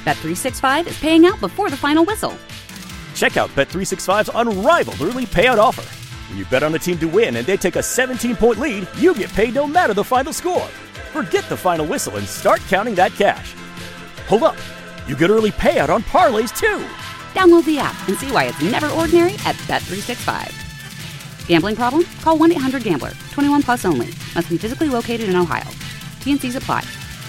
Bet365 is paying out before the final whistle. Check out Bet365's unrivaled early payout offer. When you bet on a team to win and they take a 17-point lead, you get paid no matter the final score. Forget the final whistle and start counting that cash. Hold up. You get early payout on parlays, too. Download the app and see why it's never ordinary at Bet365. Gambling problem? Call 1-800-GAMBLER. 21 plus only. Must be physically located in Ohio. T&Cs apply.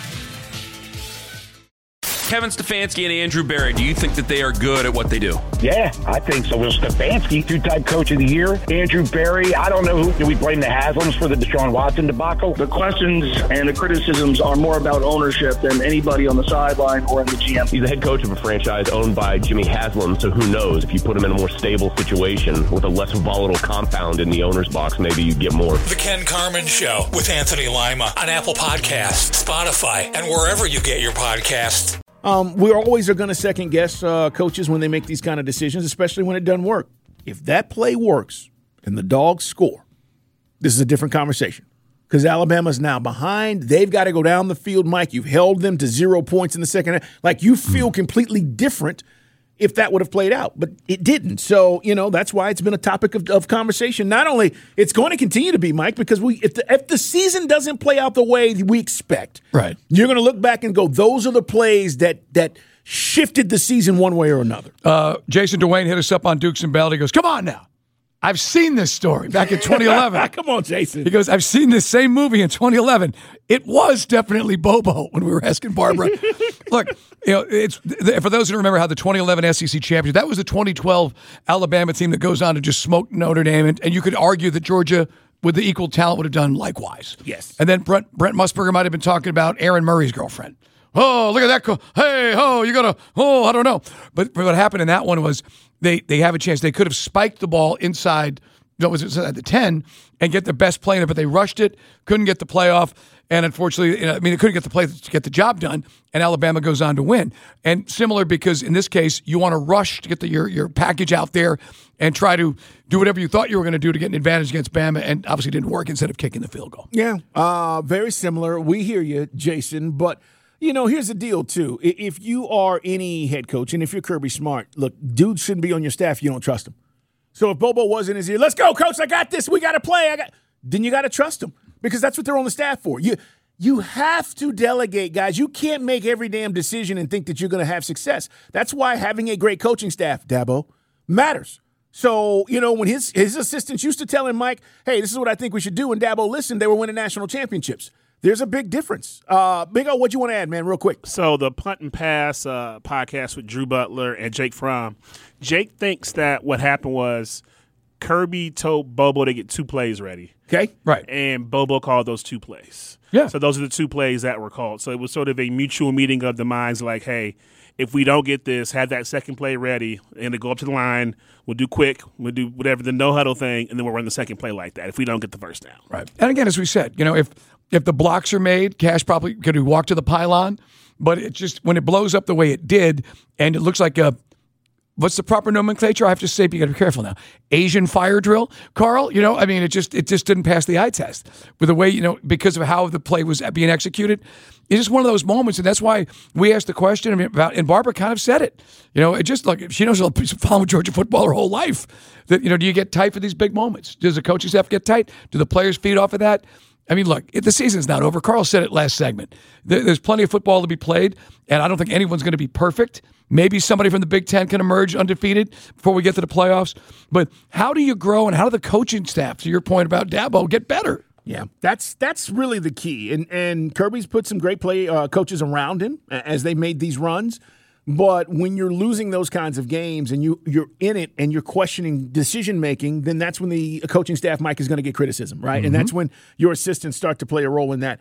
Kevin Stefanski and Andrew Berry, do you think that they are good at what they do? Yeah, I think so. Well, Stefanski, two-time coach of the year. Andrew Berry, I don't know who. Do we blame the Haslams for the Deshaun Watson debacle? The questions and the criticisms are more about ownership than anybody on the sideline or in the GM. He's the head coach of a franchise owned by Jimmy Haslam, so who knows? If you put him in a more stable situation with a less volatile compound in the owner's box, maybe you get more. The Ken Carman Show with Anthony Lima on Apple Podcasts, Spotify, and wherever you get your podcasts. We always are going to second guess coaches when they make these kind of decisions, especially when it doesn't work. If that play works and the Dogs score, this is a different conversation because Alabama's now behind. They've got to go down the field, Mike. You've held them to 0 points in the second half. Like, you feel completely different if that would have played out, but it didn't. So, that's why it's been a topic of conversation. Not only, it's going to continue to be, Mike, because if the season doesn't play out the way we expect, right, you're going to look back and go, those are the plays that shifted the season one way or another. Jason Dwayne hit us up on Dukes and Bell. He goes, come on now. I've seen this story back in 2011. Come on, Jason. He goes, I've seen this same movie in 2011. It was definitely Bobo when we were asking Barbara. Look, it's for those who remember how the 2011 SEC championship, that was the 2012 Alabama team that goes on to just smoke Notre Dame. And you could argue that Georgia, with the equal talent, would have done likewise. Yes. And then Brent Musburger might have been talking about Aaron Murray's girlfriend. Oh, look at that. Hey, you got to, I don't know. But what happened in that one was they have a chance. They could have spiked the ball inside, at the 10 and get the best play in it, but they rushed it, couldn't get the playoff. And unfortunately, they couldn't get the play to get the job done, and Alabama goes on to win. And similar because in this case, you want to rush to get your package out there and try to do whatever you thought you were going to do to get an advantage against Bama, and obviously didn't work instead of kicking the field goal. Yeah, very similar. We hear you, Jason, but here's the deal, too. If you are any head coach, and if you're Kirby Smart, look, dude shouldn't be on your staff. You don't trust him. So if Bobo was in his ear, let's go, coach, I got this. We got to play. Then you got to trust him because that's what they're on the staff for. You have to delegate, guys. You can't make every damn decision and think that you're going to have success. That's why having a great coaching staff, Dabo, matters. So, when his assistants used to tell him, Mike, hey, this is what I think we should do, and Dabo listened, they were winning national championships. There's a big difference. Big O, what you want to add, man, real quick? So the Punt and Pass podcast with Drew Butler and Jake Fromm, Jake thinks that what happened was Kirby told Bobo to get 2 plays ready. Okay. Right. And Bobo called those 2 plays. Yeah. So those are the 2 plays that were called. So it was sort of a mutual meeting of the minds like, hey, if we don't get this, have that second play ready and to go up to the line, we'll do quick, we'll do whatever, the no-huddle thing, and then we'll run the second play like that if we don't get the first down. Right. And again, as we said, if the blocks are made, Cash probably could have walked to the pylon, but it just, when it blows up the way it did, and it looks like what's the proper nomenclature? I have to say, but you got to be careful now. Asian fire drill, Carl. It just didn't pass the eye test with the way, because of how the play was being executed. It's just one of those moments, and that's why we asked the question about, and Barbara kind of said it. It just like she knows she's following Georgia football her whole life. That do you get tight for these big moments? Does the coaching staff get tight? Do the players feed off of that? I mean, look, the season's not over. Carl said it last segment. There's plenty of football to be played, and I don't think anyone's going to be perfect. Maybe somebody from the Big Ten can emerge undefeated before we get to the playoffs. But how do you grow, and how do the coaching staff, to your point about Dabo, get better? Yeah, that's really the key. And Kirby's put some great coaches around him as they made these runs. But when you're losing those kinds of games and you're in it and you're questioning decision-making, then that's when the coaching staff, Mike, is going to get criticism, right? Mm-hmm. And that's when your assistants start to play a role in that.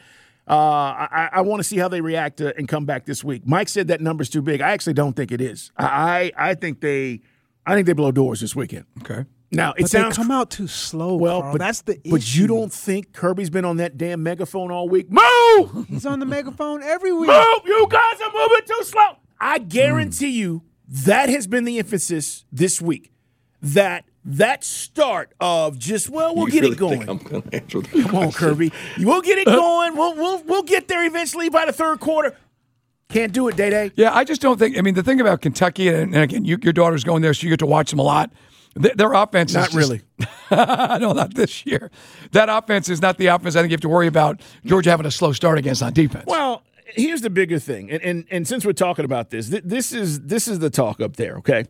I want to see how they react and come back this week. Mike said that number's too big. I actually don't think it is. I think they blow doors this weekend. Okay. Now, they come out too slow, Carl. That's the issue. But you don't think Kirby's been on that damn megaphone all week? Move! He's on the megaphone every week. Move! You guys are moving too slow. I guarantee you that has been the emphasis this week. That start of just, we'll get it going. I'm going to answer that. Come on, Kirby. We'll get it going. We'll get there eventually by the third quarter. Can't do it, Day-Day. Yeah, I just don't think. I mean, the thing about Kentucky, and again, your daughter's going there, so you get to watch them a lot. Their offense is not really. No, not this year. That offense is not the offense I think you have to worry about Georgia having a slow start against on defense. Well, here's the bigger thing, and since we're talking about this, this is the talk up there, okay?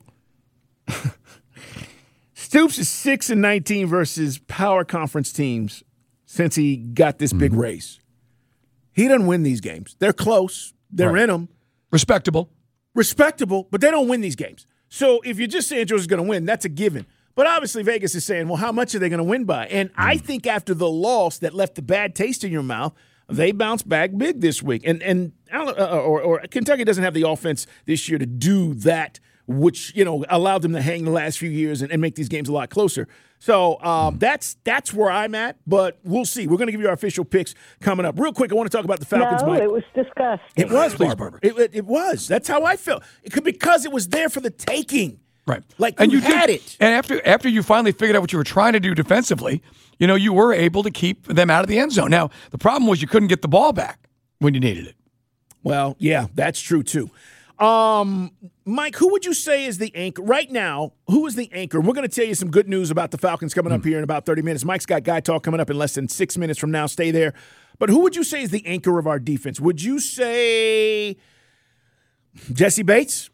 Stoops is 6-19 versus power conference teams since he got this big raise. He doesn't win these games. They're close. They're in them. Respectable, but they don't win these games. So if you're just saying Georgia's going to win, that's a given. But obviously Vegas is saying, well, how much are they going to win by? And I think after the loss that left the bad taste in your mouth, they bounce back big this week. And Kentucky doesn't have the offense this year to do that, which, allowed them to hang the last few years and make these games a lot closer. So that's where I'm at, but we'll see. We're going to give you our official picks coming up. Real quick, I want to talk about the Falcons. No, it was disgusting. It was, please, Barbara. It was. That's how I felt. Because it was there for the taking. Right. Like, you had it. And after you finally figured out what you were trying to do defensively, you were able to keep them out of the end zone. Now, the problem was you couldn't get the ball back when you needed it. Well, yeah, that's true, too. Mike, who would you say is the anchor? Right now, who is the anchor? We're going to tell you some good news about the Falcons coming up here in about 30 minutes. Mike's got Guy Talk coming up in less than 6 minutes from now. Stay there. But who would you say is the anchor of our defense? Would you say Jesse Bates?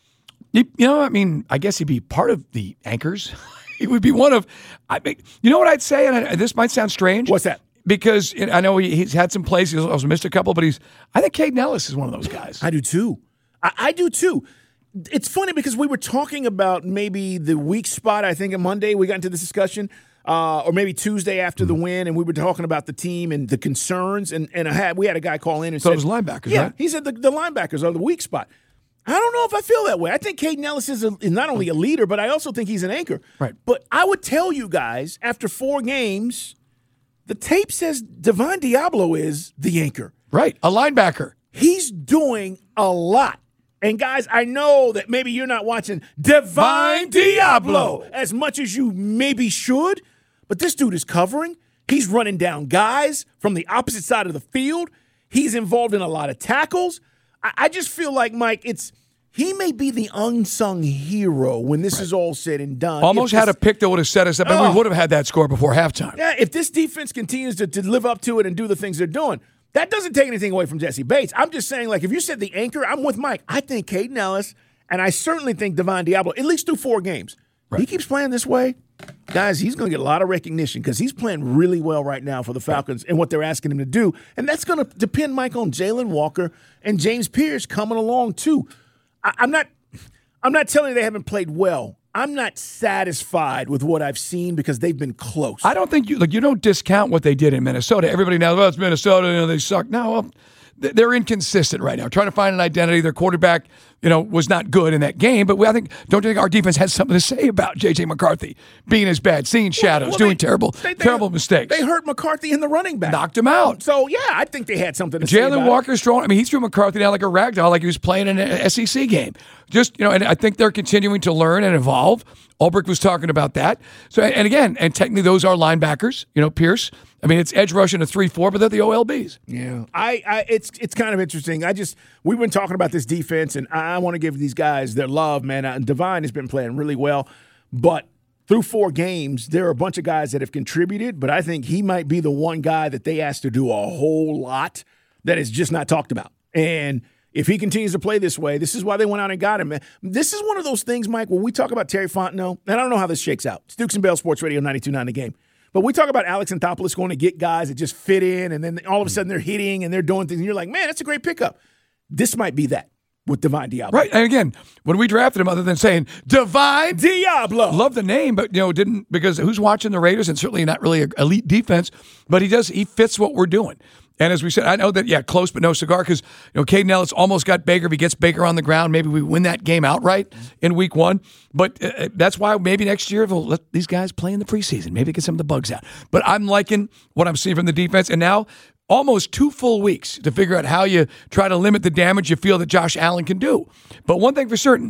I guess he'd be part of the anchors. He would be one of you know what I'd say, and this might sound strange. What's that? Because I know he's had some plays. He's also missed a couple, but I think Caden Ellis is one of those guys. I do, too. I do, too. It's funny because we were talking about maybe the weak spot, I think, on Monday. We got into this discussion, or maybe Tuesday after the win, and we were talking about the team and the concerns. And we had a guy call in and said, it was linebackers, yeah, right? He said the linebackers are the weak spot. I don't know if I feel that way. I think Caden Ellis is not only a leader, but I also think he's an anchor. Right. But I would tell you guys, after 4 games, the tape says Divine Diablo is the anchor. Right, a linebacker. He's doing a lot. And, guys, I know that maybe you're not watching Divine Diablo as much as you maybe should, but this dude is covering. He's running down guys from the opposite side of the field. He's involved in a lot of tackles. I just feel like, Mike, he may be the unsung hero when this is all said and done. Almost had a pick that would have set us up, and we would have had that score before halftime. Yeah, if this defense continues to live up to it and do the things they're doing, that doesn't take anything away from Jesse Bates. I'm just saying, like, if you said the anchor, I'm with Mike. I think Caden Ellis, and I certainly think Divine Diablo, at least through 4 games. Right. He keeps playing this way, guys, he's going to get a lot of recognition because he's playing really well right now for the Falcons and what they're asking him to do. And that's going to depend, Mike, on Jalen Walker and James Pierce coming along, too. I'm not telling you they haven't played well. I'm not satisfied with what I've seen because they've been close. I don't think you don't discount what they did in Minnesota. Everybody now, it's Minnesota, they suck. No, they're inconsistent right now, trying to find an identity. Their quarterback, was not good in that game. But don't you think our defense has something to say about J.J. McCarthy being as bad, seeing shadows, doing terrible mistakes? They hurt McCarthy in the running back. Knocked him out. So, yeah, I think they had something to say about Jalen Walker's throwing. He threw McCarthy down like a rag doll, like he was playing in an SEC game. And I think they're continuing to learn and evolve. Ulbrich was talking about that. So, and technically those are linebackers, Pierce. It's edge rushing a 3-4, but they're the OLBs. Yeah. It's kind of interesting. We've been talking about this defense, and I want to give these guys their love, man. And Divine has been playing really well, but through 4 games, there are a bunch of guys that have contributed, but I think he might be the one guy that they asked to do a whole lot that is just not talked about. And if he continues to play this way, this is why they went out and got him. This is one of those things, Mike, when we talk about Terry Fontenot, and I don't know how this shakes out. Stooks and Bell Sports Radio 92.9 The Game. But we talk about Alex Anthopoulos going to get guys that just fit in, and then all of a sudden they're hitting and they're doing things, and you're like, man, that's a great pickup. This might be that with Divine Diablo. Right, and again, when we drafted him, other than saying, Divine Diablo. Love the name, but, didn't, because who's watching the Raiders, and certainly not really an elite defense, but he fits what we're doing. And as we said, I know that, close but no cigar, because, Caden Ellis almost got Baker. If he gets Baker on the ground, maybe we win that game outright in week 1. But that's why maybe next year we'll let these guys play in the preseason. Maybe get some of the bugs out. But I'm liking what I'm seeing from the defense. And now almost 2 full weeks to figure out how you try to limit the damage you feel that Josh Allen can do. But one thing for certain,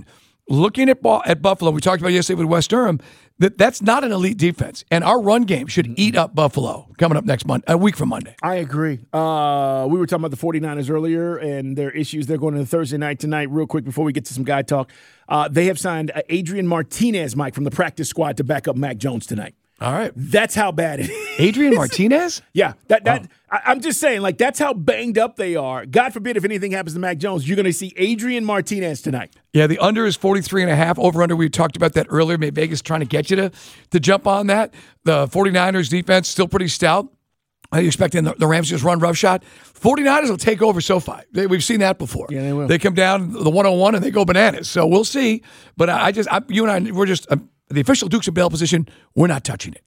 looking at Buffalo, we talked about yesterday with West Durham, that's not an elite defense. And our run game should eat up Buffalo coming up next month, a week from Monday. I agree. We were talking about the 49ers earlier and their issues. They're going to Thursday night tonight. Real quick before we get to some guy talk, they have signed Adrian Martinez, Mike, from the practice squad to back up Mac Jones tonight. All right. That's how bad it is. Adrian Martinez? Yeah. I'm just saying, like, that's how banged up they are. God forbid if anything happens to Mac Jones, you're going to see Adrian Martinez tonight. Yeah, the under is 43.5. Over-under, we talked about that earlier. Maybe Vegas trying to get you to jump on that. The 49ers defense still pretty stout. Are you expecting the Rams just run roughshod? 49ers will take over SoFi. We've seen that before. Yeah, they will. They come down the 101 and they go bananas. So we'll see. But you and I, we're just the official Dukes of Bail position. We're not touching it.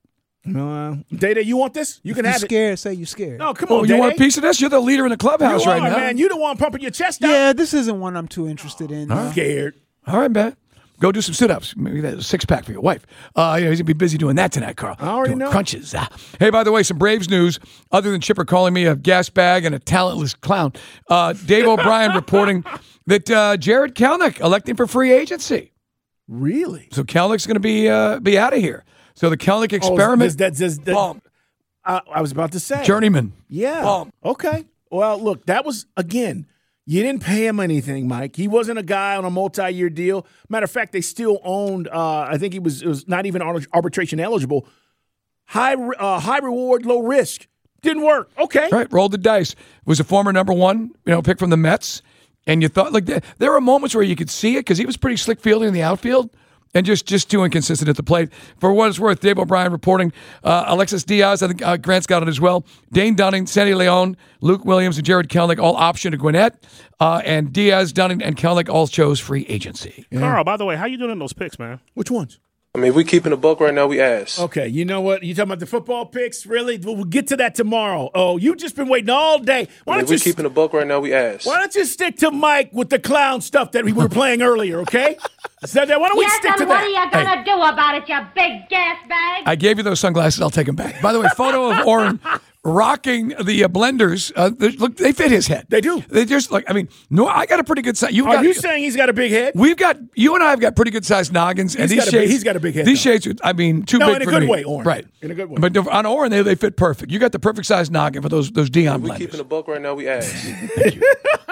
Data, you want this? You can have it. Scared? Say you scared. No, come on, you Data. want a piece of this? You're the leader in the clubhouse right now. Man. You the one pumping your chest out. Yeah, this isn't one I'm too interested in. I'm scared. All right, man. Go do some sit-ups. Maybe that's a six-pack for your wife. He's going to be busy doing that tonight, Carl. I already doing know. Crunches. Hey, by the way, some Braves news. Other than Chipper calling me a gas bag and a talentless clown, Dave O'Brien reporting that Jared Kelenic electing for free agency. Really? So Kelenick's going to be out of here. So the Kelenic experiment. Bomb. I was about to say. Journeyman. Yeah. Bomb. Okay. Well, look, that was, again, you didn't pay him anything, Mike. He wasn't a guy on a multi-year deal. Matter of fact, they still owned, I think it was not even arbitration eligible. High reward, low risk. Didn't work. Okay. Right. Rolled the dice. Was a former number one, pick from the Mets. And you thought, like, there were moments where you could see it because he was pretty slick fielding in the outfield and just too inconsistent at the plate. For what it's worth, Dave O'Brien reporting Alexis Diaz, I think Grant's got it as well. Dane Dunning, Sandy Leon, Luke Williams, and Jared Kelenic all optioned to Gwinnett. And Diaz, Dunning, and Kelenic all chose free agency. Yeah. Carl, by the way, how you doing in those picks, man? Which ones? I mean, if we keeping a buck right now, we ass. Okay, you know what? You talking about the football picks? Really? We'll get to that tomorrow. Oh, you've just been waiting all day. If we keeping a buck right now, we ass. Why don't you stick to Mike with the clown stuff that we were playing earlier, okay? Why don't we stick to that? What are you going to do about it, you big gas bag? I gave you those sunglasses. I'll take them back. By the way, photo of Oren rocking the blenders. Look, they fit his head. They do. They just I got a pretty good size. Are you saying he's got a big head? You and I have got pretty good sized noggins. And these shades, he's got a big head. These shades, too big for me. in a good way, Oren. Right. In a good way. But on Oren, they fit perfect. You got the perfect size noggin for those Dion blenders. We keeping a buck right now, we ass. Thank you.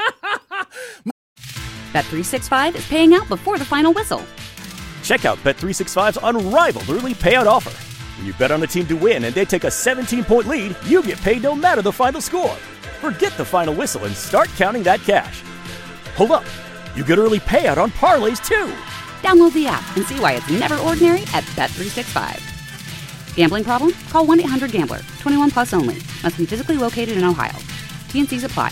Bet365 is paying out before the final whistle. Check out Bet365's unrivaled early payout offer. When you bet on a team to win and they take a 17-point lead, you get paid no matter the final score. Forget the final whistle and start counting that cash. Hold up. You get early payout on parlays, too. Download the app and see why it's never ordinary at Bet365. Gambling problem? Call 1-800-GAMBLER. 21 plus only. Must be physically located in Ohio. T&Cs apply.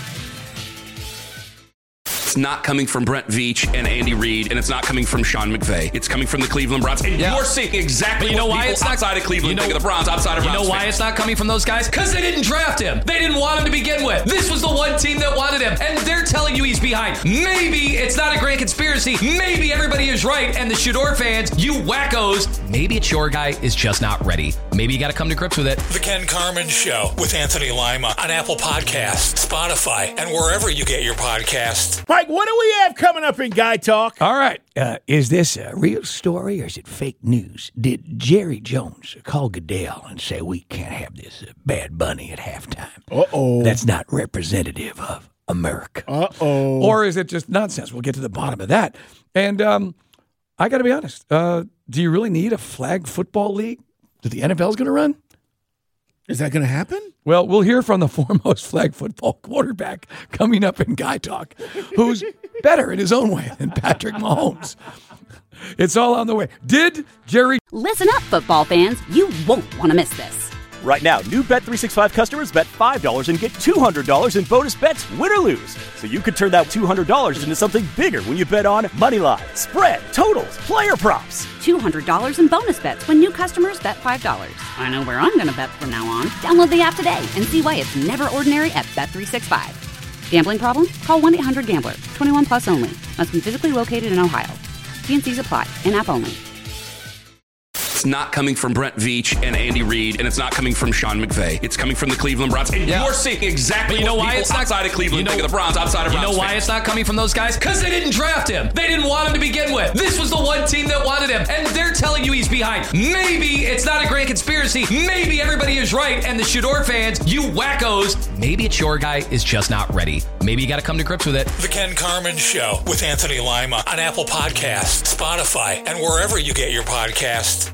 It's not coming from Brent Veach and Andy Reid, and it's not coming from Sean McVay. It's coming from the Cleveland Browns. And you're seeing exactly what people outside of Cleveland think of the Browns, outside of Browns. You know why it's not coming from those guys? Because they didn't draft him. They didn't want him to begin with. This was the one team that wanted him, and they're telling you he's behind. Maybe it's not a grand conspiracy. Maybe everybody is right, and the Shador fans, you wackos, maybe it's your guy is just not ready. Maybe you got to come to grips with it. The Ken Carman Show with Anthony Lima on Apple Podcasts, Spotify, and wherever you get your podcasts. Mike, what do we have coming up in Guy Talk? All right. Is this a real story or is it fake news? Did Jerry Jones call Goodell and say we can't have this Bad Bunny at halftime? Uh-oh. That's not representative of America. Uh-oh. Or is it just nonsense? We'll get to the bottom of that. And I got to be honest. Do you really need a flag football league that the NFL's going to run? Is that going to happen? Well, we'll hear from the foremost flag football quarterback coming up in Guy Talk, who's better in his own way than Patrick Mahomes. It's all on the way. Did Jerry... Listen up, football fans. You won't want to miss this. Right now, new Bet365 customers bet $5 and get $200 in bonus bets, win or lose. So you could turn that $200 into something bigger when you bet on moneyline, spread, totals, player props. $200 in bonus bets when new customers bet $5. I know where I'm going to bet from now on. Download the app today and see why it's never ordinary at Bet365. Gambling problem? Call 1-800-GAMBLER. 21 plus only. Must be physically located in Ohio. T&Cs apply. In-app only. it's not coming from Brent Veach and Andy Reid, and it's not coming from Sean McVay. It's coming from the Cleveland Browns. And you're seeing exactly you know what why people it's not outside of Cleveland think of the Browns, outside of Browns. You know why fans. it's not coming from those guys? Because they didn't draft him. They didn't want him to begin with. This was the one team that wanted him, and they're telling you he's behind. Maybe it's not a grand conspiracy. Maybe everybody is right, and the Shador fans, you wackos, maybe it's your guy is just not ready. Maybe you got to come to grips with it. The Ken Carmen Show with Anthony Lima on Apple Podcasts, Spotify, and wherever you get your podcasts.